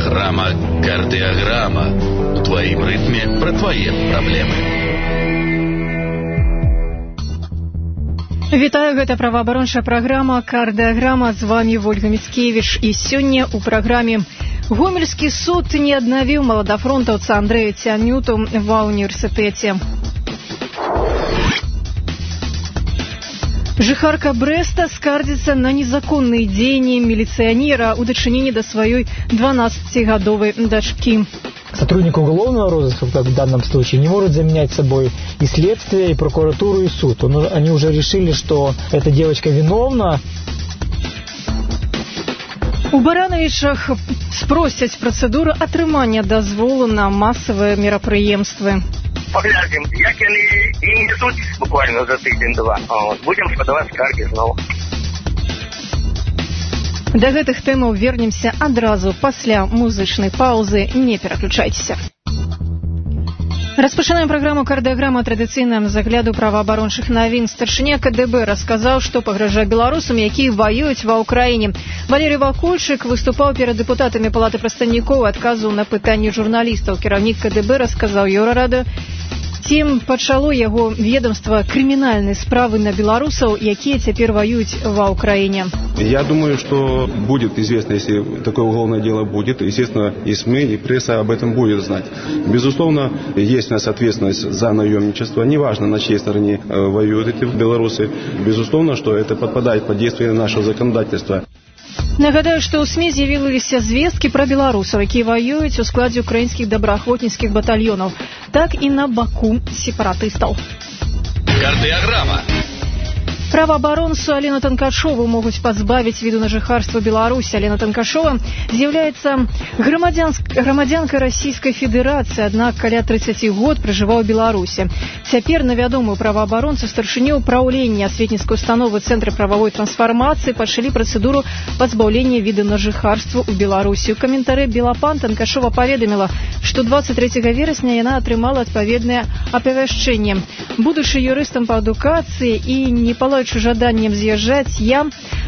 Программа «Кардиограмма» у твоим ритме про твои проблемы. Вітаю, гэта праваабарончая праграма «Кардыаграма». З вами Ольга Міцкевіч. І сёння ў праграме Гомельскі суд не аднавіў маладафронтаўца Андрэя Цянюту ва універсітэце. Жыхарка Брэста скардзіцца на незаконные дзеянні милиционера у дачыненні да сваёй 12-гадовой дочки. Сотрудник уголовного розыска, как в данном случае, не может заменять собой и следствие, и прокуратуру, и суд. Они уже решили, что эта девочка виновна. У Барановичах спросяць працэдуру атрымання дазволу на массавыя мерапрыемствы. Поглядим, як яны і несуць буквально за тыдзень-два. Будем подаваць скаргі зноў. Да гэтых тэмаў вернемся адразу пасля музычнай паўзы. Не пераключайцеся. Распачынаем праграму «Кардыаграма» традыцыйным загляду праваабарончых навін. Старшыня КДБ расказаў, што пагражае беларусам, якія ваююць ва ўкраіне. Валерый Вакульчык выступаў перад дэпутатамі Палаты прадстаўнікоў і адказваў на пытанні журналістаў. Кіраўнік КДБ расказаў Еўрараду, ці пачало яго ведомства крымінальнай справы на беларусаў, якія цяпер воююць ва ўкраіне. Я думаю, что будет известно, если такое уголовное дело будет. Естественно, и СМИ, и пресса об этом будет знать. Безусловно, есть у нас ответственность за наемничество. Неважно, на чьей стороне воюют эти белорусы. Безусловно, что это подпадает под действие нашего законодательства. Нагадаю, што ў СМІ з'явіліся звесткі пра беларусаў, якія ваююць у складзе украінскіх добраахвотніцкіх батальёнаў, так і на баку сепаратыстаў. Кардыаграма. Праваабаронцу Алену Танкашову могуць пазбавіць віду на жыхарства Беларусі. Алена Танкашова з'яўляецца грамадзянкай Расійскай Федэрацыі, аднак каля 30 год пражываў у Беларусі. Цяпер на вядомую праваабаронцу старшыню ўпраўлення асветніцкай установы Цэнтра прававой трансфармацыі пачалі працэдуру пазбаўлення віда на жыхарства ў Беларусі. У каментары Белапан Танкашова паведаміла, што 23 верасня яна атрымала адпаведнае апавяшчэнне. Будучы юрыстам па адукацыі і не палаючы жаданнем з'язджаць, я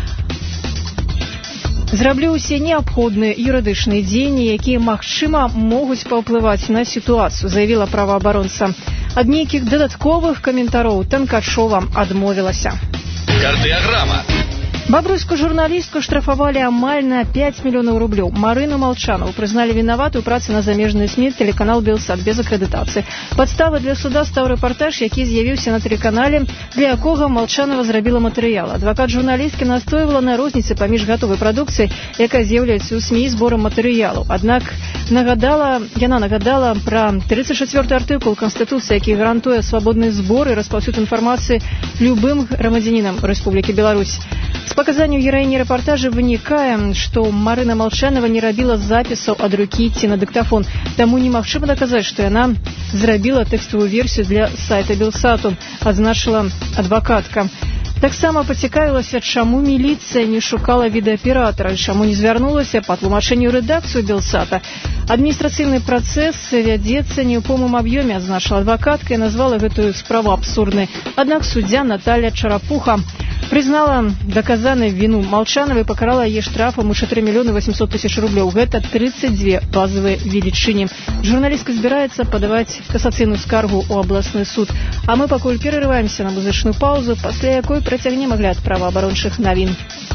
зраблю ўсе неабходныя юрыдычныя дзеянні, якія, магчыма, могуць паўплываць на сітуацыю, заявіла праваабаронца. Ад нейкіх дадатковых каментароў Танкашова адмовілася. Кардыаграма. Бабруйскую журналістку штрафавалі амаль на 5 мільёнаў рублёў. Марыну Малчанову прызналі вінаватай у працы на замежнай СМІ тэлеканал «Белсат» без акрэдытацыі. Падставай для суда стаў рэпартаж, які з'явіўся на тэлеканале, для якога Малчанова зрабіла матэрыял. Адвакат журналісткі настойвала на розніцы паміж гатовай прадукцыяй, якая з'яўляецца ў СМІ, зборам матэрыялу. Аднак яна нагадала пра 34-й артыкул Канстытуцыі, які гарантуе свабодны збор і распаўсюд інфармацыі любым грамадзянінам Рэспублікі Беларусь. З паказанняў гераіні рэпартажа вынікае, што Марына Малчанова не рабіла запісаў ад рукі ці на дыктафон. Таму немагчыма даказаць, што яна зрабіла тэкставую версію для сайта «Белсату», адзначыла адвакатка. Таксама пацікавілася, чаму міліцыя не шукала відэааператара, чаму не звярнулася па тлумачэнню рэдакцыю «Белсата». Адміністрацыйны працэс вядзецца не ў поўным аб'ёме, адзначыла адвакатка, і назвала гэтую справу абсурднай. Аднак суддзя Наталья Чарапуха прызнала даказанай віну Малчановай, пакарала яе штрафам у 4 мільёны 800 тысяч рублёў. Гэта 32 базавыя велічыні. Журналістка збіраецца падаваць касацыйную скаргу ў абласны суд. А мы пакуль перарываемся на музычную паўзу, пасля якой працягнем агляд праваабарончых навін.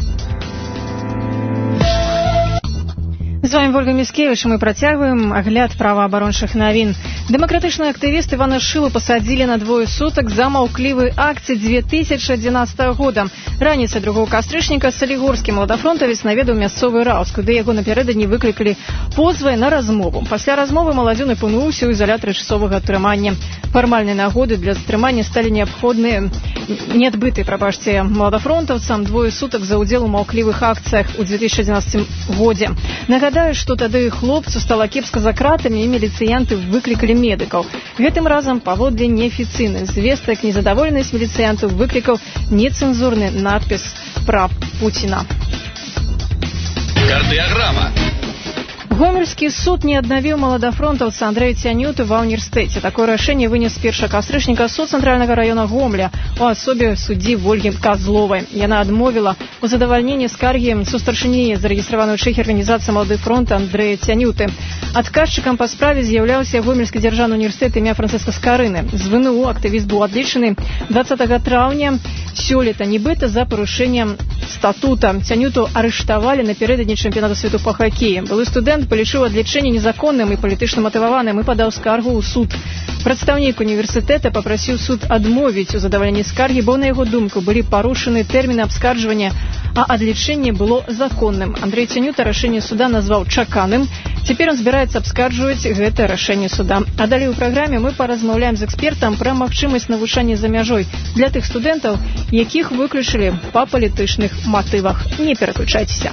З вами Ольга Міцкевіч, мы працягваем агляд праваабарончых навін. Дэмакратычны актывіст Івана Шылу пасадзілі на 2 сутак за маўклівы акт 2011 года. Раніцай 2 кастрычніка салігорскі маладафронтавец наведаў мясцовы РАУС, куды яго напярэдадні выклікалі позвай на размову. Пасля размовы маладзён апынуўся ў изалятары часовага атрымання. Фармальнай нагоды для затрымання сталі неабходныя неадбытыя, маладафронтаўцам 2 сутак за ўдзел у маўклівых акцыях у 2011 годзе. Нагадаю, што тады хлопцу стала кепска за кратамі і міліцыянты выклікалі медыкаў. Гэтым разам паводле неафіцыйных звестак незадаволенасць міліцыянтаў выклікаў нецэнзурны надпіс пра Пуціна. Кардыаграма. Гомельский суд не аднавіў маладафронтаўца Андрэя Цянюту ва ўніверсітэце. Такое рашэнне вынес 1 кастрычніка суд цэнтральнага раёна Гомеля у асобе суддзі Вольгі Казловай. Яна адмовіла у задавальненні скаргі сустаршыні зарэгістраванай у Чэхіі арганізацыі «Малады фронт» Андрэя Цянюты. Адказчыкам па справе з'яўляўся Гомельскі дзяржаўны універсітэт імя Францыска Скарыны. З ВНУ актывіст быў адлічаны 20 траўня сёлета, нібыта за парушэннем статута. Цянюту арыштавалі напярэдадні чэмпіянату свету па хакеі. Былы студэнт палічыў адлічэнне незаконным і палітычна матываваным і падаў скаргу ў суд. Прадстаўнік універсітэта папрасіў суд адмовіць у задавальні скаргі, бо на яго думку былі парушаны тэрміны абскарджвання, а адлічэнне было законным. Андрэй Цянюта рашэнне суда назваў чаканым. Цяпер он збіраецца абскарджваць гэта рашэнне суда. А далей у праграме мы паразмаўляем з экспертам пра магчымасць навучання за мяжой для тых студэнтаў, якіх выключылі па палітычных матывах. Не пераключайцеся.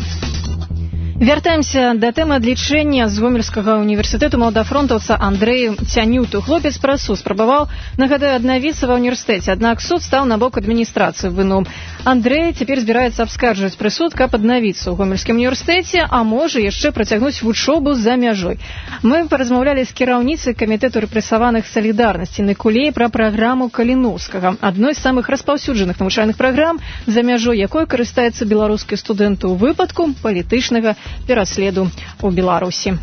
Вяртаемся да тэмы адлічэння з Гомельскага універсітэту маладафронтаўца Андрэю Цянюту. Хлопец пра суд спрабаваў, нагадаю, аднавіцца ва ўніверсітэце, аднак суд стаў на бок адміністрацыі ВНУ. Андрэй цяпер збіраецца абскарджваць прысуд, каб аднавіцца ў Гомельскім універсітэце, а можа яшчэ працягнуць вучобу за мяжой. Мы паразмаўлялі з кіраўніцай камітэту рэпрэсаваных салідарнасці Никулей пра праграму Каліноўскага, адной з самых распаўсюджаных навучальных праграм, за мяжой якой карыстаецца беларускі студэнт у выпадку палітычнага пераследу ў Беларусі.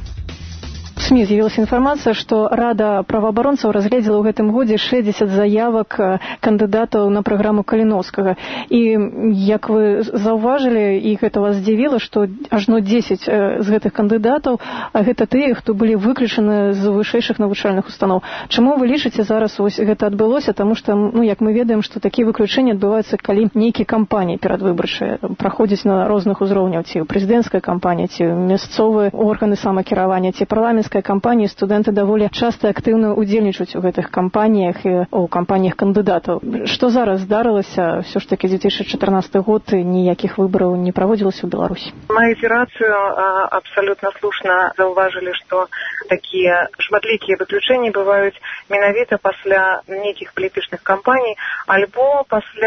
В СМИ з'явілася інфармацыя, што Рада праваабаронцаў разгледзела ў гэтым годзе 60 заявак кандыдатаў на праграму Каліноўскага. І, як вы заўважылі, і гэта вас здзівіла, што ажно 10 з гэтых кандыдатаў, а гэта тыя, хто былі выключаны з вышэйшых навучальных устаноў. Чаму вы лічыце зараз вось гэта адбылося? Таму што, як мы ведаем, што такія выключэнні адбываюцца, калі нейкія кампаніі перадвыбарчыя праходзяць на розных узроўняў, ці прэзідэнцкая кампанія, ці мясцовыя органы самакіравання, ці парламент кампаніі, студэнты даволі часта актыўна удзельнічаюць у гэтых кампаніях і у кампаніях кандыдатаў. Што зараз здарылася? Все ж таки 2014 год ніякіх выбараў не праводзілася ў Беларусі. На эфірацыю абсалютна слушна заўважылі, што такія шматлікія выключэнні бываюць менавіта пасля нейкіх палітычных кампаній альбо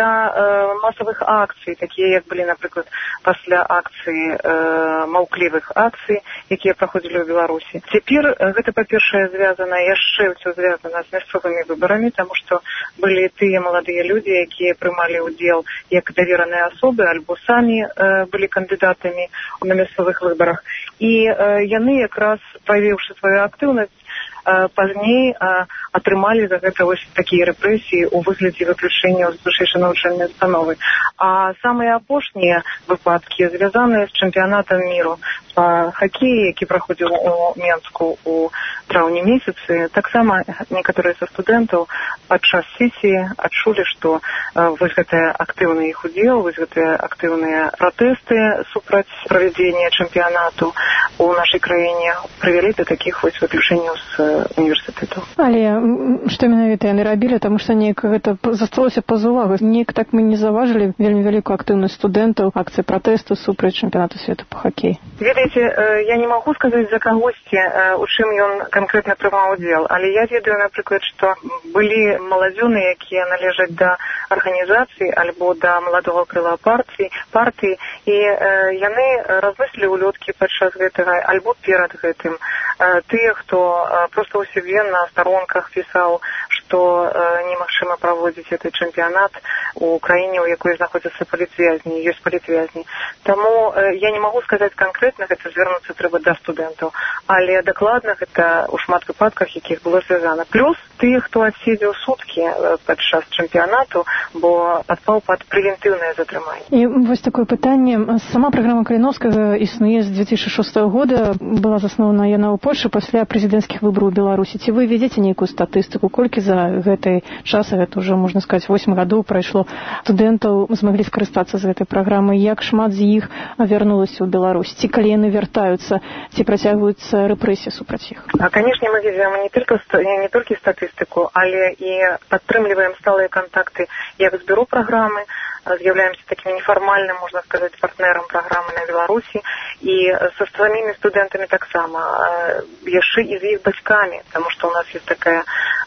пасля масавых акцый, такія як былі, напрыклад, пасля акцый, маўклівых акцый, якія праходзілі ў Беларусі. Цяпер гэта, па-першае, звязана, яшчэ ўсё звязана з мясцовымі выбарамі, таму што былі тыя маладыя людзі, якія прымалі ўдзел як давераныя асобы, альбо самі былі кандыдатамі на мясцовых выбарах. І яны якраз, праявіўшы сваю актыўнасць, пазней атрымалі за гэта вось такія рэпрэсіі ў выглядзе выключэнняў з вышэйшай навучальнай установы. А самыя апошнія выпадкі звязаныя з чэмпіянатам міру па хакеі, які праходзіў у Менску ў траўні месяцы. Таксама некаторыя са студэнтаў падчас сесіі адчулі, што вось гэтыя актыўны іх удзел, вось гэтыя актыўныя пратэсты супраць правядзення чэмпіянату ў нашай краіне прывялі да такіх вось выключэнняў з універсітэту. Але што менавіта яны рабілі, таму што неяк гэта засталося па-за увагу. Неяк так мы не заўважылі вельмі вялікую актыўнасць студэнтаў, акцыі пратэсту супраць чэмпіянату свету па хакеі. Ведаеце, я не магу сказаць за кагосьці, у чым ён канкрэтна прымаў удзел, але я ведаю, напрыклад, што былі маладзёны, якія належаць да арганізацыі альбо да маладога крыла партыі, і яны разносілі улёткі падчас гэтага альбо перад гэтым. Тыя, хто просто у сябе на старонках пісаў, што немагчыма праводзіць гэты чэмпіянат у краіне, у якой знаходзяцца палітвязні, ёсць палітвязні. Таму я не магу сказаць канкрэтна, гэта звярнуцца трэба да студэнтаў, але дакладна гэта ў шмат выпадках, якіх было звязана. Плюс тыя, хто адседзеў суткі падчас чэмпіянату, бо падпаў пад прэвентыўнае затрыманне. І вось такое пытанне. Сама праграма Каліноўскага існуе з 2006 года, была заснавана яна ў Польшы пасля прэзідэнцкіх выбараў у Беларусі. Ці вы ведзеце нейкую статыстыку, колькі за гэтай час, гэта ўжо, можна сказаць, 8 гадоў прайшло, студэнтаў змаглі скарыстацца з гэтай праграмы, як шмат з іх вярнулася ў Беларусь, ці калі яны вяртаюцца, ці працягваюцца рэпрэсіі супраць іх? Канешне, мы ведзем не толькі статыстыку, але і падтрымліваем сталыя кантакты як з бюро праграмы, з'яўляемся таким нефармальным, можна сказаць, партнерам праграмы на Беларусі, і са самімі студэнтамі таксама, яшчэ і з іх бацькамі, таму што у нас ёсць такая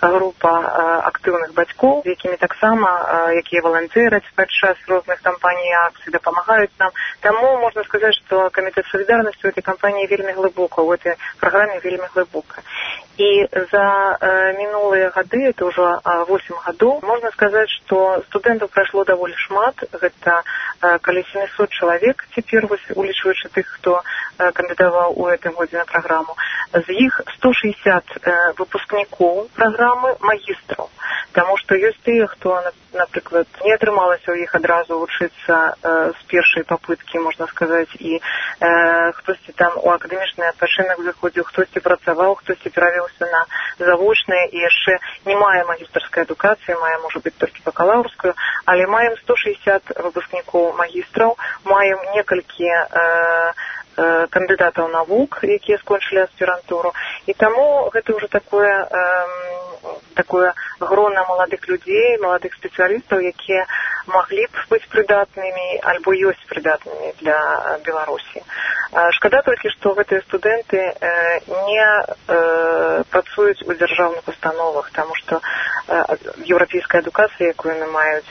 група актыўных бацькоў, з якімі таксама, якія валанцэраць падчас розных кампаній і акцый, дапамагаюць нам. Таму можна сказаць, што камітэт салідарнасці ў этой кампаніі вельмі глыбока, у этой праграме вельмі глыбока. І за мінулыя гады, это ўжо 8 гадоў, можна сказаць, што студэнтаў прайшло даволі шмат. Гэта каля 700 чалавек цяпер, улічваючы тых, хто кандыдаваў у гэтым годзе на праграму. З іх 160 выпускнікоў праграмы магістраў. Таму што ёсць тыя, хто, напрыклад, не атрымалася ў іх адразу вучыцца з першай папыткі, можна сказаць, і хтосьці там у акадэмічны адпачынак заходзіў, хтосьці працаваў, хтосьці перавёўся на завочнае і яшчэ не мае магістарскай адукацыі, мае, можа быць, толькі бакалаўрскую, але маем 160 выпускнікоў магістраў, маем некалькі кандыдатаў навук, якія скончылі аспірантуру. І таму гэта ўжо такое грона маладых людзей, маладых спецыялістаў, якія маглі б быць прыдатнымі альбо ёсць прыдатнымі для Беларусі. Шкада толькі, што гэтыя студэнты не працуюць у дзяржаўных установах, таму што еўрапейская адукацыя, якую яны маюць,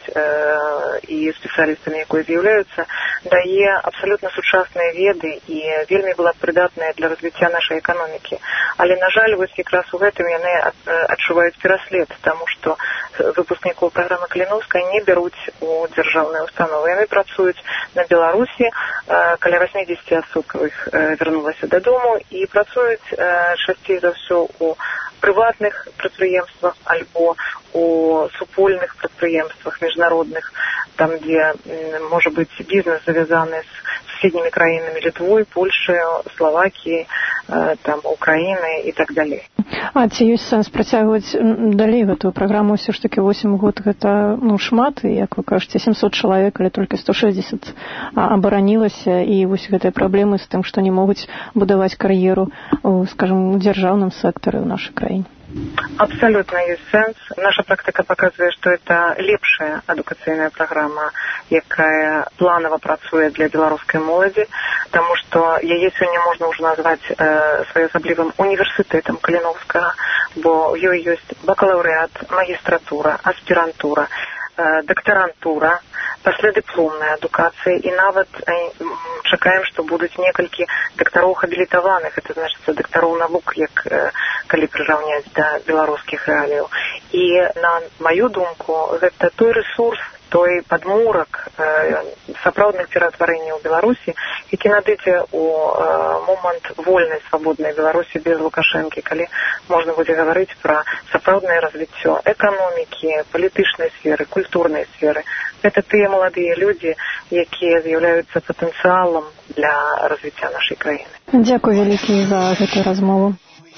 і спецыялістамі, якія з'яўляюцца, дае абсалютна сучасныя веды і вельмі была прыдатная для развіцця нашай эканомікі. Але, на жаль, вось якраз у гэтым яны адчуваюць пераслед, таму што выпускнікоў праграмы Каліноўскай не бяруць у дзяржаўныя установы. Яны працуюць на Беларусі, каля 80 асоб іх вярнулася дадому, і працуюць часцей за ўсё у прыватных прадпрыемствах альбо у супольных прадпрыемствах міжнародных, там, дзе можа быць бізнес завязаны з суседнімі краінамі Літвой, Польшаю, Словакіяй, там, Украінай і так далей. А ці ёсць сэнс працягваць далей гэтую праграму? Ўсё ж такі 8 год гэта шмат, і, як вы кажаце, 700 чалавек, але толькі 160 абаранілася, і вось гэтыя праблемы з тым, што не могуць будаваць кар'еру, скажем, у дзяржаўным сектары ў нашай краіне. Абсолютно есть сенс. Наша практика показывает, что это лепшая адукацыйная программа, якая планова працуе для беларускай моладзі, потому что яе сёння можна ўжо назваць своеасаблівым універсітэтам Каліноўскага, бо ёй ёсць бакалаўрыат, магістратура, аспірантура, дактарантура, паслядыпломная адукацыя, і нават чакаем, што будуць некалькі дактароў хабілітаваных, это значыць дактароў навук, як калі прыраўняць да беларускіх рэаліяў. І на маю думку, гэта той рэсурс, той падмурак сапраўдных ператварэнняў у Беларусі, які надыдзе ў момант вольнай, свабоднай Беларусі без Лукашэнкі, калі можна будзе гаварыць пра сапраўднае развіццё эканомікі, палітычнай сферы, культурнай сферы. Гэта тыя маладыя людзі, якія з'яўляюцца патэнцыялам для развіцця нашай краіны. Дзякуй вялікі за гэтую размову.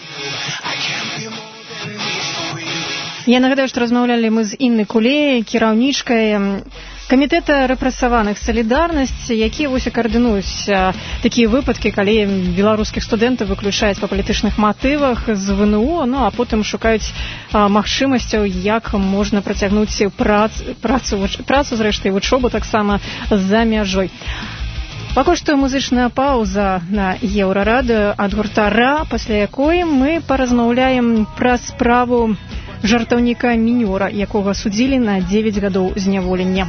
Я нагадаю, што размаўлялі мы з Іннай Кулей, кіраўнічкай камітэта рэпрэсаваных «Салідарнасць», якія вось і каардынуюць такія выпадкі, калі беларускіх студэнтаў выключаюць па палітычных матывах з ВНУ, ну а потым шукаюць магчымасцяў, як можна працягнуць працу зрэшты, вучобу таксама за мяжой. Пакуль што музычная паўза на Еўрарадыё ад гурта «Ра», пасля якой мы паразмаўляем пра справу жартаўніка Мінёра, якога судзілі на 9 гадоў зняволення.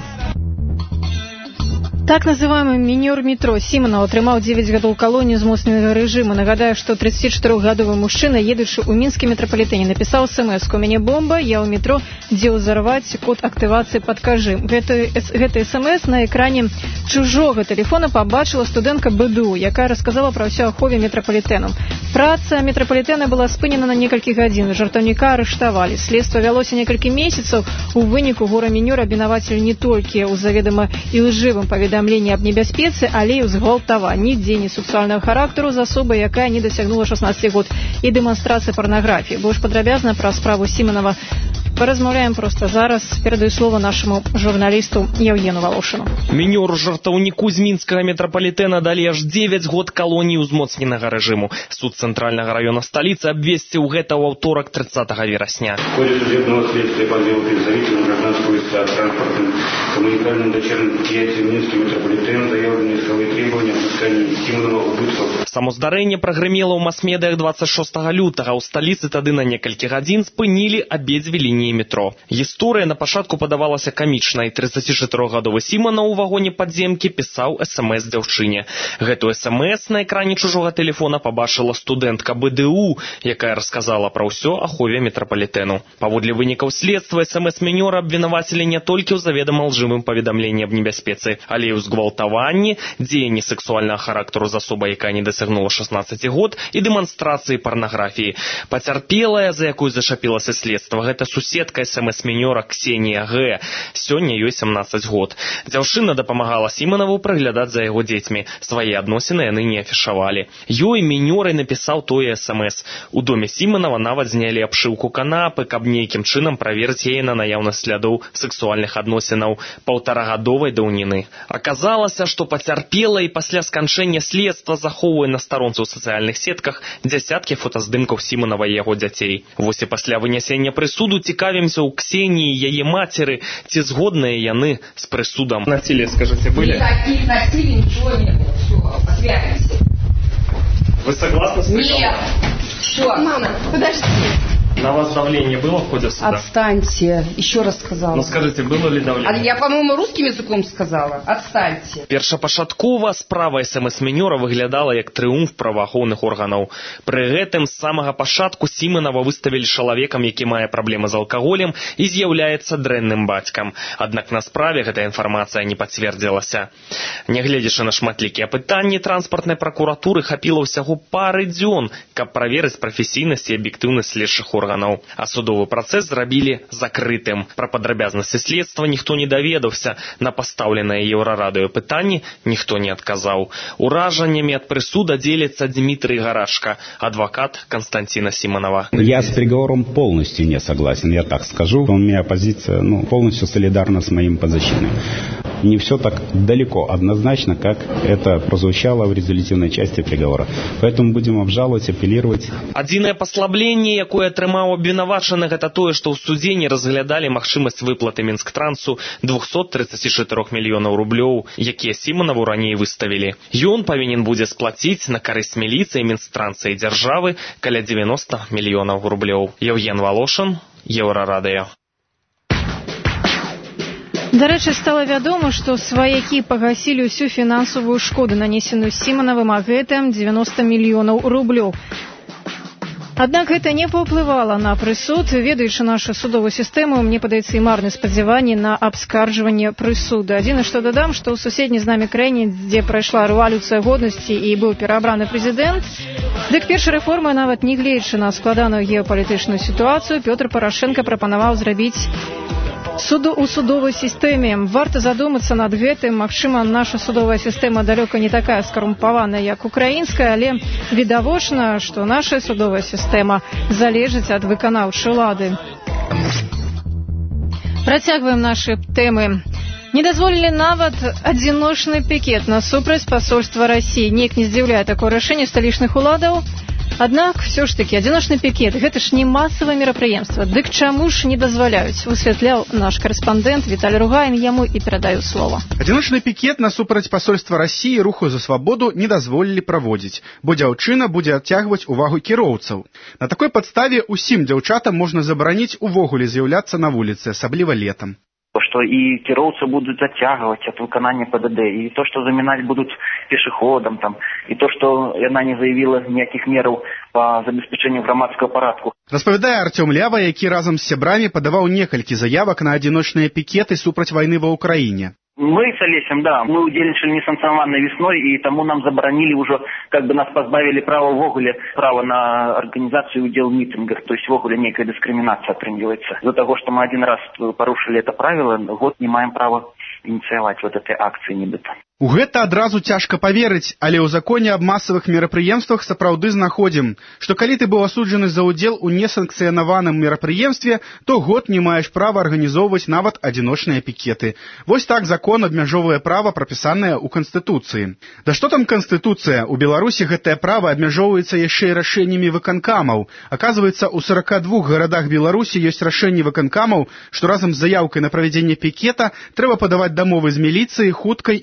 Так называемый Мінёр метро Сіманаў атрымаў 9 гадоў калоніі ўзмоцненага рэжыму. Нагадаю, што 34-гадовы мужчына, едучы ў мінскім метрапалітэне, напісаў смс-ку: «У мяне бомба, я ў метро, дзе ўзарваць, код актывацыі падкажы». Гэты смс на экране чужога тэлефона пабачыла студэнтка БДУ, якая расказала пра ўсё ахове метрапалітэну. Праца метрапалітэна была спынена на некалькі гадзін, жартаўніка арыштавалі. Следства вялося некалькі месяцаў. У выніку гора Мінёра абвінавацілі не толькі ў заведама ілжывым паведамленні аб небяспецы, але і ў згвалтаванні, дзеянні сексуальнага характару з асобай, якая не дасягнула 16 год, і дэманстрацыі парнаграфіі. Больш падрабязна пра справу Сіманава паразмаўляем проста зараз. Перадаю слова нашаму журналісту Яўгену Валошыну. Мінёру жартаўніку з мінскага метрапалітэна далі аж 9 год калоніі ўзмоцненага рэжыму. Суд цэнтральнага раёна сталіцы абвесціў гэта ў аўторак 30 верасня. В ходе судебного следствия по делу представителям гражданского иска транспортным коммуникальным дочерним предприятиям Минский метрополитен заявлены исковые требования требования взыскания Симонова убытков. Само здарэнне прагрымела ў мас-медыях 26 лютага. У сталіцы тады на некалькі гадзін спынілі абедзве лініі метро. Гісторыя на пачатку падавалася камічнай. 34-гадовы Сімонаў у вагоне падземкі пісаў СМС дзяўчыне. Гэту СМС на экране чужога тэлефона пабачыла студэнтка БДУ, якая расказала пра ўсё ахове метрапалітэну. Паводле вынікаў следства СМС-мінёра абвінавацілі не толькі ў заведама лжывым паведамленні аб небяспецы, але і ў згвалтаванні, дзеянні сексуальнага характару з асобай, якая не дасягнула 16 год, і дэманстрацыі парнаграфіі. Пацярпелая, за якую зашапілася следства, гэта суседка СМС-мінёра Ксенія Г. Сёння ёй 17 год. Дзяўчына дапамагала Сімонаву прыглядаць за яго дзецьмі. Свае адносіны яны не афішавалі. Ёй мінёр напісаў тое СМС. У доме Сімонава нават знялі абшыўку канапы, каб нейкім чынам праверыць яе на наяўнасць слядоў сексуальных адносінаў паўтарагадовай даўніны. Аказалася, што пацярпела і пасля сканчэння следства захоўвае на старонцы ў сацыяльных сетках дзясяткі фотаздымкаў Сімонава і яго дзяцей. Вось і пасля вынясення прысуду цікавімся ў Ксеніі, яе мацеры, ці згодныя яны з прысудам. Насилие, скажите, были? Никаких насилий, ничего не было. Все, посвятимся. Вы согласны с этим? Нет. Все. Мама, подожди. На вас давление было в ходе суда? Отстаньте. Еще раз сказала. Ну скажите, было ли давление? Я, по-моему, русским языком сказала. Отстаньте. Першапачаткова справа СМС-мінёра выглядала як трыумф праваахоўных органаў. Пры гэтым з самага пачатку Сімонава выставілі чалавекам, які мае праблемы з алкаголем і з'яўляецца дрэнным бацькам. Аднак на справе гэтая інфармацыя не пацвердзілася. Нягледзячы на шматлікія пытанні, транспартнай пракуратуры хапіла ўсяго пары дзён, каб праверыць прафесійнасць і аб'ектыўнасць следчых органаў. А судовы працэс зрабілі закрытым. Пра падрабязнасці следства ніхто не даведаўся. На пастаўленае Еўрарадыё пытанні ніхто не адказаў. Уражаннямі ад прысуда дзеліцца Дмітрий Гарашка, адвакат Константина Симонова. Я с приговором полностью не согласен, я так скажу. У меня позиция полностью солидарна с моим подзащитным. Не все так далеко однозначно, как это прозвучало в резолютивной части приговора. Поэтому будем обжаловать, апеллировать. Адзінае паслабленне, якое атрымаў абвінавачаны, гэта тое, што ў судзе не разглядалі магчымасць выплаты Мінсктрансу 234 мільёнаў рублёў, якія Сімонаву раней выставілі. Ён павінен будзе сплаціць на карысць міліцыі, Мінстранса і дзяржавы каля 90 мільёнаў рублёў. Евген Волошин, Еўрарадыё. Дарэчы, стала вядома, што сваякі пагасілі ўсю фінансавую шкоду, нанесеную Сімонавым, а гэта 90 мільёнаў рублёў. Аднак гэта не паўплывала на прысуд. Ведаючы нашу судовую сістэму, мне падаецца і марны спадзяванні на абскарджванне прысуда. Адзінае, што дадам, што ў суседняй з намі краіне, дзе прайшла рэвалюцыя годнасці і быў пераабраны прэзідэнт, дык першай рэформы, нават не гледзячы на складаную геапалітычную сітуацыю, Пётр Парашенка прапанаваў зрабіць у судовой сістэме. Варта задумацца над гэтым. Магчыма, наша судовая сістэма далёка не такая скарумпаваная, як украінская, але відавочна, што наша судовая сістэма залежыць ад выканаўчай улады. Працягваем нашы тэмы. Не дазволілі нават адзіночны пікет насупраць пасольства Расіі. Неяк не здзіўляе такое рашэнне сталічных уладаў. Аднак, все ж таки, адзіночны пікет – гэта ж не масавае мерапрыемства. Дык чаму ж не дазваляюць? Высвятляў наш карэспандэнт Віталій Ругаін, яму і перадаю слово. Адзіночны пікет насупраць пасольства Расіі руху за свабоду не дазволілі праводзіць, бо дзяўчына будзе адцягваць увагу кіроўцаў. На такой падставе усім дзяўчатам можна забараніць увогуле з'яўляцца на вуліцы, асабліва летам. Что и кіроўцы будут оттягивать от выполнения ПДД, и то, что заминать будут пешеходам, и то, что она не заявила никаких мер по забеспечению громадского порядку. Распавядае Артём Лява, які разам з сябрамі падаваў некалькі заявак на адзіночныя пікеты супраць вайны ва Ўкраіне. Мы с Олесем, да, мы удзельнічалі несанкцыянаванай весной, и тому нам забаранили уже, нас позбавили права вогуле, права на организацию удел в митингах, то есть вогуле некая дискриминация отрымліваецца. Из-за того, что мы один раз порушили это правило, год не маем права инициировать этой акции нібыта. У гэта адразу цяжка паверыць, але ў законе аб масавых мерапрыемствах сапраўды знаходзім, што калі ты быў асуджаны за ўдзел у несанкцыянаваным мерапрыемстве, то год не маеш права арганізоўваць нават адзіночныя пікеты. Вось так закон абмяжоўвае права, прапісанае ў Канстытуцыі. Да што там Канстытуцыя? У Беларусі гэтае права абмяжоўваецца яшчэ і рашэннямі выканкамаў. Аказваецца, у 42 гарадах Беларусі ёсць рашэнні выканкамаў, што разам з заяўкай на правядзенне пікета трэба падаваць дамовы з міліцыяй, хуткай і камунальнай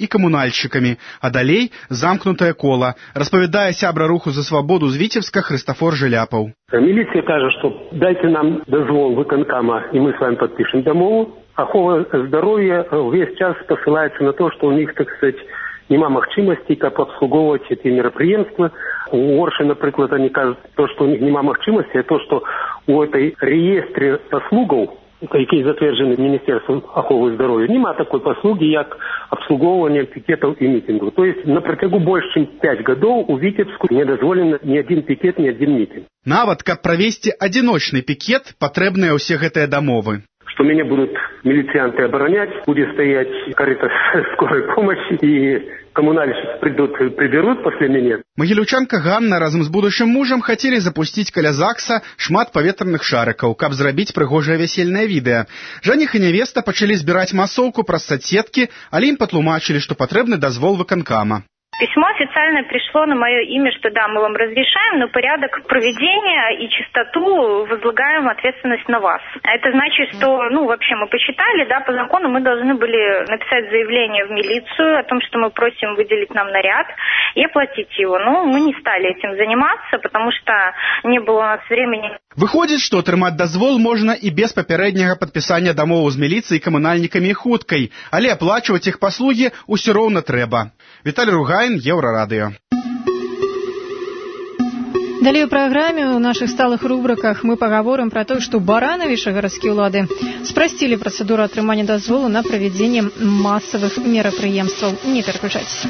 камунальшчыкамі, а далей замкнутае кола, распавядае сябра руху за свабоду з Віцебска Хрыстафор Жыляпаў. Милиция кажет, что дайте нам дозвол выконкама, и мы с вами подпишем домову. Ахова здоровья весь час посылается на то, что у них, так сказать, нема магчимости, как обслуговывать эти мероприемства. У Орши, например, они кажут, то, что у них нема магчимости, а то, что у этой реестре послугов, які затверджені Міністерством аховы здоров'я, нема такой послуги, як обслуговування пикетов и митингов. То есть на протягу больше, чем 5 годов у Витебску не дозволено ни один пикет, ни один митинг. Нават, каб правесці адзіночны пикет, патрэбныя ўсе гэтыя дамовы. Что меня будут милицианты оборонять, будет стоять карета скорой помощи, и коммунальщики придут, приберут после меня. Магіліўчанка Ганна разам з будучым мужам хацелі запусціць каля ЗАГСа шмат паветраных шарыкаў, каб зрабіць прыгожае вясельнае відэа. Жаніх і нявеста пачалі збіраць масоўку праз соцсеткі, але ім патлумачылі, што патрэбны дазвол выканкама. Письмо официально пришло на мое имя, что да, мы вам разрешаем, но порядок проведения и чистоту возлагаем ответственность на вас. Это значит, что, вообще мы посчитали, да, по закону мы должны были написать заявление в милицию о том, что мы просим выделить нам наряд и оплатить его. Но мы не стали этим заниматься, потому что не было у нас времени. Выходзіць, што атрымаць дазвол можна і без папярэдняга падпісання дамоваў з міліцыяй, камунальнікамі і хуткай, але аплачваць іх паслугі ўсё роўна трэба. Віталій Ругайн, Еўрарадыё. Далее в программе у наших сталых рубриках мы поговорим про то, что Барановича городские улады спростили процедуру атрымання дазволу на проведение массовых мерапрыемстваў. Не переключайтесь.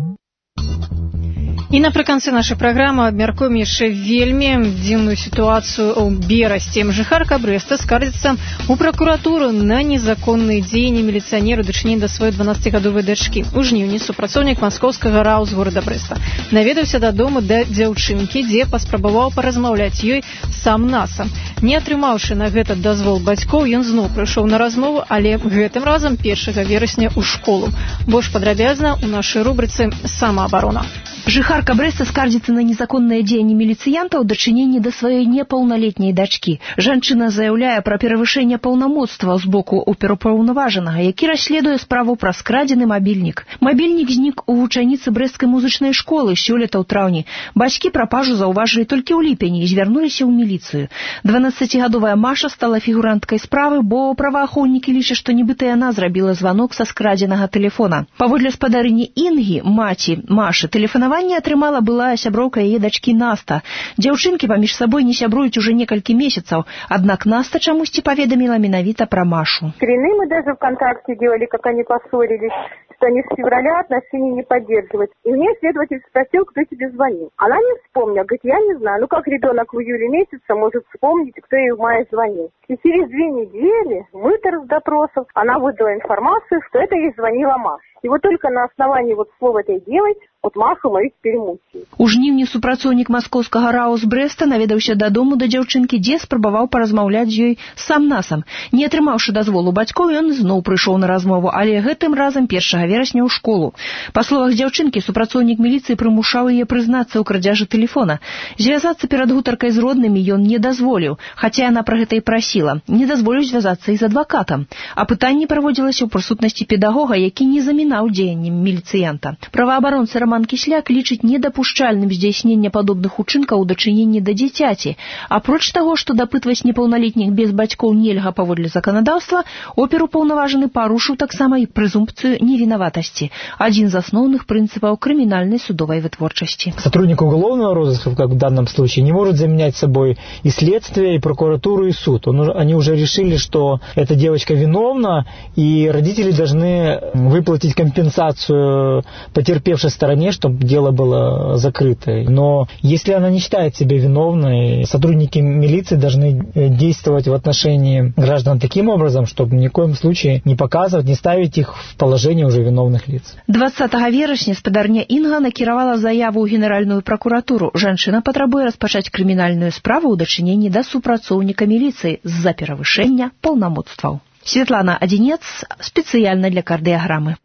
І напрыканцы нашай праграмы абмяркуем яшчэ вельмі дзіўную сітуацыю ў Берасці. Жыхарка Брэста скардзіцца ў пракуратуру на незаконныя дзеянні міліцыянеру дачынення да сваёй 12-гадовай дачкі. У жніўні супрацоўнік маскоўскага РАУ з горада Брэста наведаўся дадому да дзяўчынкі, дзе паспрабаваў паразмаўляць ёй сам-насам. Не атрымаўшы на гэта дазвол бацькоў, ён зноў прыйшоў на размову, але гэтым разам 1 верасня ў школу. Больш падрабязна ў нашай рубрыцы «Самаабарона». Жыхарка Брэста скардзіцца на незаконнае дзеянне міліцыянтаў у дачыненні да сваёй непаўналетняй дачкі. Жанчына заяўляе пра перавышэнне паўнамоцтва з боку оперупаўнаважанага, які расследуе справу пра скрадзены мабільнік. Мабільнік знік у вучаніцы брэсцкай музычнай школы сёлета ў траўні. Бацькі прапажу заўважылі толькі ў ліпені і звярнуліся ў міліцыю. 12-гадовая Маша стала фігуранткай справы, бо праваахоўнікі лічаць, што нібыта яна зрабіла званок са скрадзенага тэлефона. Паводле спадарыні Інгі, маці Машы, тэлефанаванне атрымала былая сяброўка яе дачкі Наста. Дзяўчынкі паміж сабой не сябруюць уже некалькі месяцаў, аднак Наста чамусьці паведаміла менавіта пра Машу. Мы даже ВКонтакте делали, как они поссорились, что они с февраля отношений не поддерживают. И мне следователь спросил, кто тебе звонил. Она не вспомнила, говорит, я не знаю. Как ребенок в июле месяце может вспомнить, кто ей в мае звонил. И через 2 недели, выторг допросов, она выдала информацию, что это ей звонила Маша. И вот только на основании слов этой девочки Машу мою теперь мучают. У жніўні супрацоўнік маскоўскага РАУ з Брэста наведаўся дадому да дзяўчынкі, дзе спрабаваў паразмаўляць з ёй сам-насам. Не атрымаўшы дазволу бацькоў, ён зноў прыйшоў на размову, але гэтым разам 1 верасня ў школу. Па словах дзяўчынкі, супрацоўнік міліцыі прымушаў яе прызнацца ў крадзяжы тэлефона. Звязацца перад гутаркай з роднымі ён не дазволіў, хаця яна пра гэта і прасіла. Не дазволіў звязацца і з адвакатам. Апытанне праводзілася ў прысутнасці педагога, які не замінаў дзеяннем міліцыянта. Праваабаронца Роман Кісляк лічыць недапушчальным здзяйснення падобных учынкаў у дачыненні да дзіцяці. Апроч таго, што дапытваць непаўналетніх без бацькоў нельга паводле заканадаўства, оперупаўнаважаны парушыў таксама і прэзумпцыю невінаватасці, адзін з асноўных прынцыпаў крымінальнай судовай вытворчасці. Сотрудник уголовного розыска, как в данном случае, не может заменять собой и следствие, и прокуратуру, и суд. Они уже решили, что эта девочка виновна, и родители должны выплатить компенсацию потерпевшей стороне, чтобы дело было закрыто. Но если она не считает себя виновной, сотрудники милиции должны действовать в отношении граждан таким образом, чтобы ни в коем случае не показывать, не ставить их в положение уже виновных лиц. 20 верасня спадарня Інга накіравала заяву ў Генеральную прокуратуру. Жанчына патрабуе распачаць крымінальную справу ў дачыненні да супрацоўніка міліцыі з-за перавышэння паўнамоцтваў. Светлана Адзінец спецыяльна для кардыаграмы.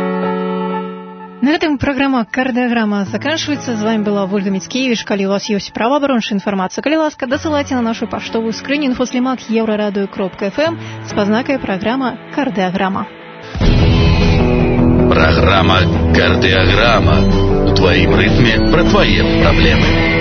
На этом программа «Кардиограмма» заканчивается. С вами была Ольга Мицкевич. Коли у вас есть правооборонная информация, коли ласка, досылайте на нашу поштовую скрыню infoslimak@еврорадио.fm с познакой программа «Кардиограмма». Программа «Кардиограмма». У твоим ритме про твои проблемы.